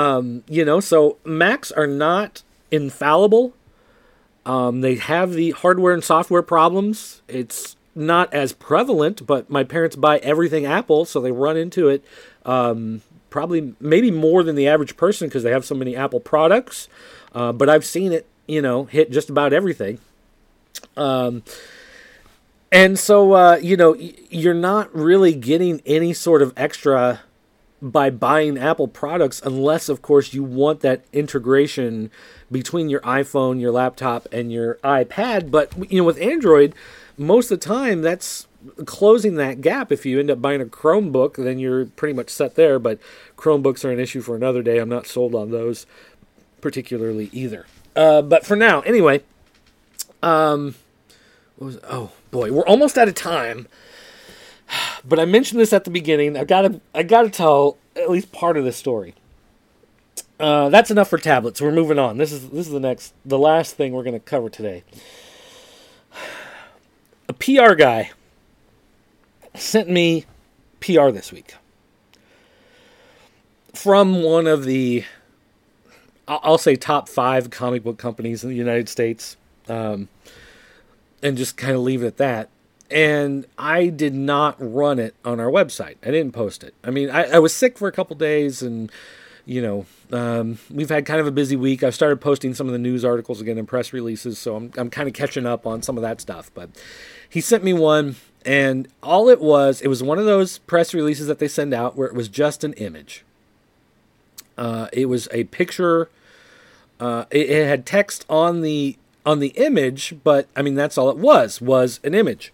So Macs are not infallible. They have the hardware and software problems. It's not as prevalent, but my parents buy everything Apple, so they run into it probably maybe more than the average person because they have so many Apple products. But I've seen it, hit just about everything. And so, you're not really getting any sort of extra by buying Apple products unless, of course, you want that integration between your iPhone, your laptop, and your iPad. But, with Android, most of the time, that's closing that gap. If you end up buying a Chromebook, then you're pretty much set there. But Chromebooks are an issue for another day. I'm not sold on those particularly either. But for now, anyway, oh boy, we're almost out of time. But I mentioned this at the beginning. I gotta tell at least part of this story. That's enough for tablets. We're moving on. This is the last thing we're going to cover today. A PR guy sent me PR this week from one of the, I'll say, top 5 comic book companies in the United States, and just kind of leave it at that. And I did not run it on our website. I didn't post it. I mean, I was sick for a couple days, and we've had kind of a busy week. I've started posting some of the news articles again and press releases, so I'm kind of catching up on some of that stuff. But he sent me one, and all it was one of those press releases that they send out where it was just an image. It was a picture. It had text on the image, but I mean that's all it was an image.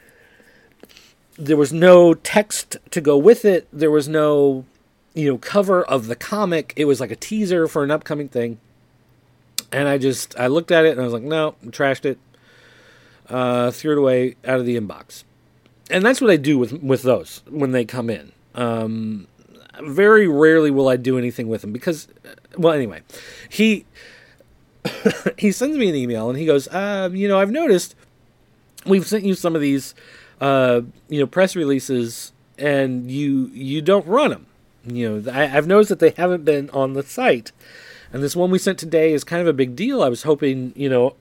There was no text to go with it. There was no, cover of the comic. It was like a teaser for an upcoming thing. And I looked at it and I was like, no, trashed it. Threw it away out of the inbox. And that's what I do with those when they come in. Very rarely will I do anything with them because, well, anyway, he sends me an email and he goes, I've noticed we've sent you some of these press releases, and you don't run them. I've noticed that they haven't been on the site, and this one we sent today is kind of a big deal. I was hoping, you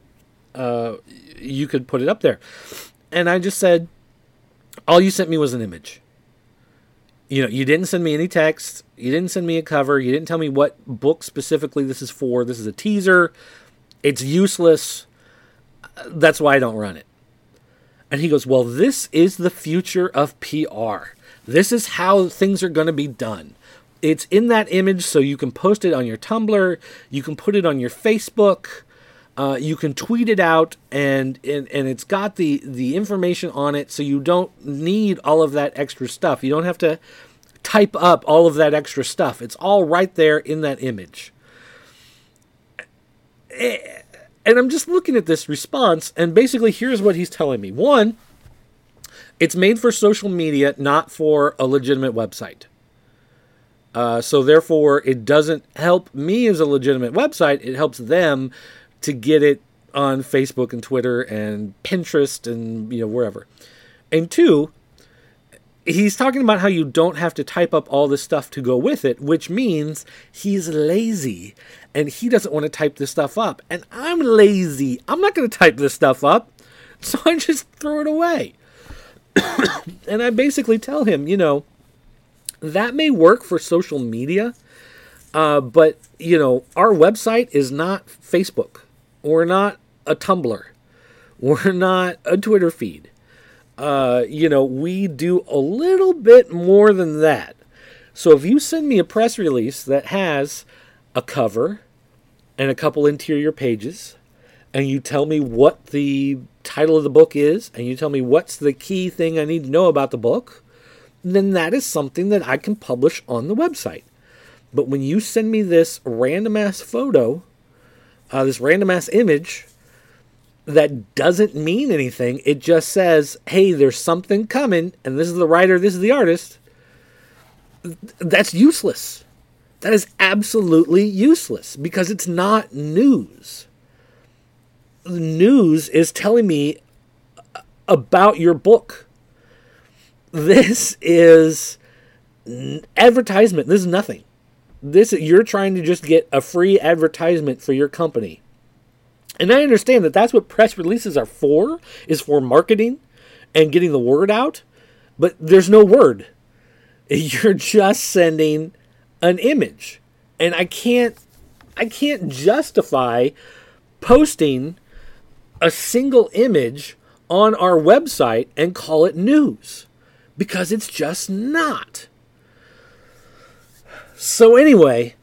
could put it up there. And I just said, all you sent me was an image. You didn't send me any text. You didn't send me a cover. You didn't tell me what book specifically this is for. This is a teaser. It's useless. That's why I don't run it. And he goes, well, this is the future of PR. This is how things are going to be done. It's in that image, so you can post it on your Tumblr. You can put it on your Facebook. You can tweet it out, and it's got the information on it, so you don't need all of that extra stuff. You don't have to type up all of that extra stuff. It's all right there in that image. And I'm just looking at this response, and basically here's what he's telling me. One, it's made for social media, not for a legitimate website. So therefore, it doesn't help me as a legitimate website. It helps them to get it on Facebook and Twitter and Pinterest and wherever. And two, he's talking about how you don't have to type up all this stuff to go with it, which means he's lazy and he doesn't want to type this stuff up. And I'm lazy. I'm not going to type this stuff up. So I just throw it away. And I basically tell him, that may work for social media, but, our website is not Facebook. We're not a Tumblr. We're not a Twitter feed. We do a little bit more than that. So if you send me a press release that has a cover and a couple interior pages, and you tell me what the title of the book is, and you tell me what's the key thing I need to know about the book, then that is something that I can publish on the website. But when you send me this random-ass photo, this random-ass image, that doesn't mean anything. It just says, hey, there's something coming, and this is the writer, this is the artist. That's useless. That is absolutely useless because it's not news. The news is telling me about your book. This is advertisement. This is nothing. You're trying to just get a free advertisement for your company. And I understand that that's what press releases are for, is for marketing and getting the word out, but there's no word. You're just sending an image. And I can't justify posting a single image on our website and call it news, because it's just not. So anyway,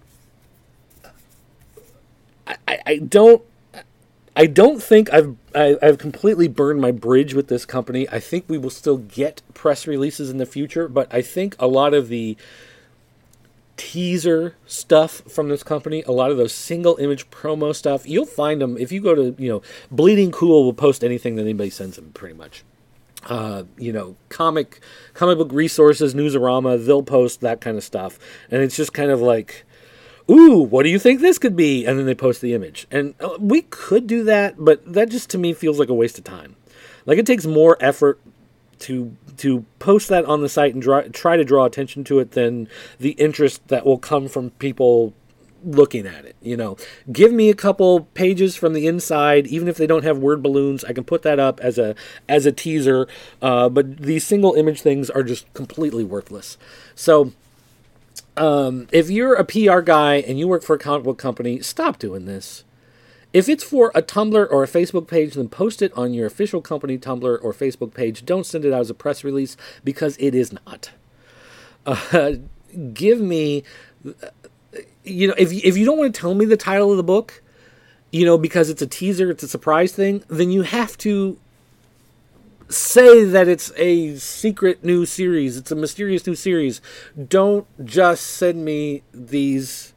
I don't think I've completely burned my bridge with this company. I think we will still get press releases in the future, but I think a lot of the teaser stuff from this company, a lot of those single image promo stuff, you'll find them if you go to, Bleeding Cool will post anything that anybody sends them pretty much. Comic book resources, Newsarama, they'll post that kind of stuff. And it's just kind of like, ooh, what do you think this could be? And then they post the image. And we could do that, but that just to me feels like a waste of time. Like, it takes more effort to post that on the site and try to draw attention to it than the interest that will come from people looking at it. Give me a couple pages from the inside, even if they don't have word balloons. I can put that up as a teaser, but these single image things are just completely worthless. So if you're a PR guy and you work for a comic book company, stop doing this. If it's for a Tumblr or a Facebook page, then post it on your official company Tumblr or Facebook page. Don't send it out as a press release, because it is not. Give me, if you don't want to tell me the title of the book, because it's a teaser, it's a surprise thing, then you have to say that it's a secret new series. It's a mysterious new series. Don't just send me these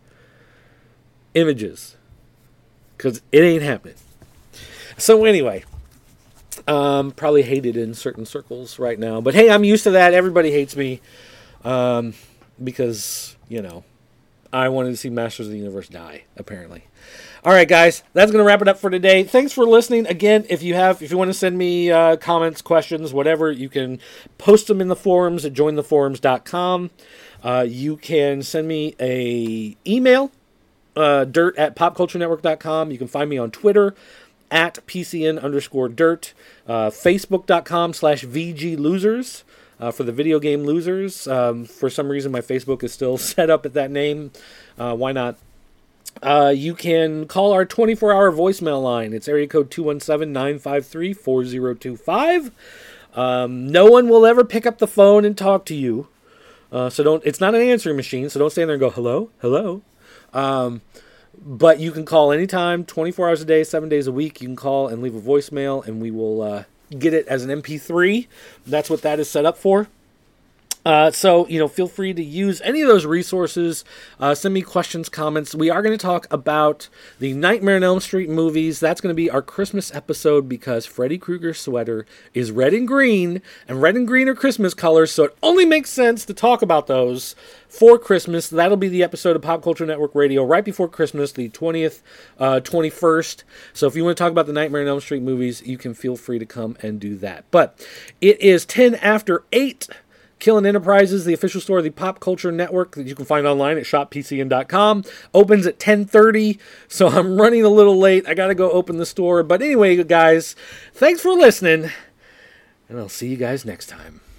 images, because it ain't happening. So anyway, probably hated in certain circles right now. But hey, I'm used to that. Everybody hates me because, I wanted to see Masters of the Universe die, apparently. All right, guys, that's going to wrap it up for today. Thanks for listening. Again, if you want to send me comments, questions, whatever, you can post them in the forums at jointheforums.com. You can send me a email, dirt@popculturenetwork.com. You can find me on Twitter at PCN_dirt, Facebook.com/VG Losers for the video game losers. For some reason, my Facebook is still set up at that name. Why not? You can call our 24-hour voicemail line. It's area code 217-953-4025. No one will ever pick up the phone and talk to you. So don't. It's not an answering machine, so don't stand there and go, hello, hello. But you can call anytime, 24 hours a day, 7 days a week. You can call and leave a voicemail, and we will get it as an MP3. That's what that is set up for. So, feel free to use any of those resources. Send me questions, comments. We are going to talk about the Nightmare on Elm Street movies. That's going to be our Christmas episode, because Freddy Krueger's sweater is red and green are Christmas colors, so it only makes sense to talk about those for Christmas. That'll be the episode of Pop Culture Network Radio right before Christmas, the 20th, 21st. So if you want to talk about the Nightmare on Elm Street movies, you can feel free to come and do that. But it is 10 after 8. Killin' Enterprises, the official store of the Pop Culture Network that you can find online at shoppcn.com, opens at 10:30, so I'm running a little late. I got to go open the store. But anyway, guys, thanks for listening, and I'll see you guys next time.